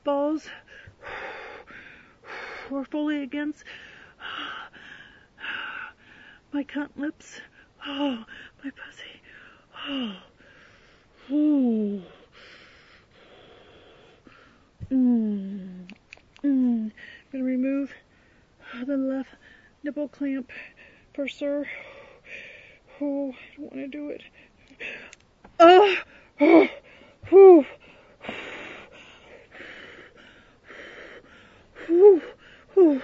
balls were fully against my cunt lips. Oh, my pussy. Oh. Ooh. Gonna remove the left nipple clamp for sir. Oh, I don't want to do it. Oh, oh, oh. Ooh, ooh.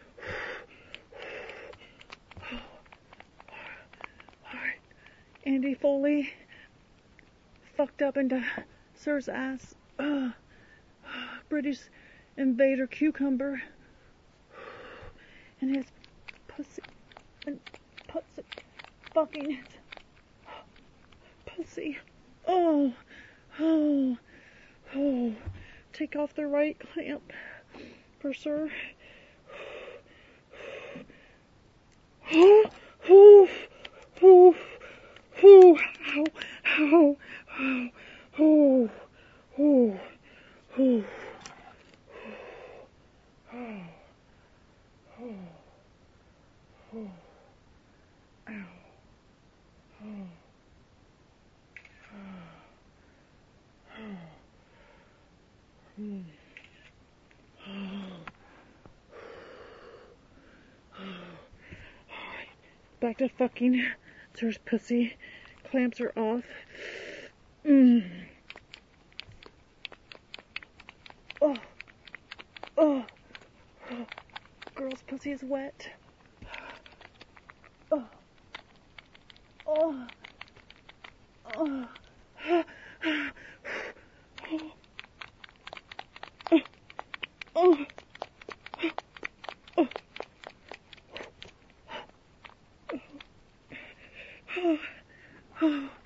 Alright, Andy Foley fucked up into Sir's ass. British invader cucumber and his pussy and pussy fucking his pussy. Oh, oh, oh. Take off the right clamp for Sir. Oh, oh, oh, oh, ow, ow, ow, oh, oh, oh. Back to fucking Sir's pussy. Clamps are off. Oh, oh, oh. Girl's pussy is wet. Oh, oh, oh. Oh, oh, oh, oh.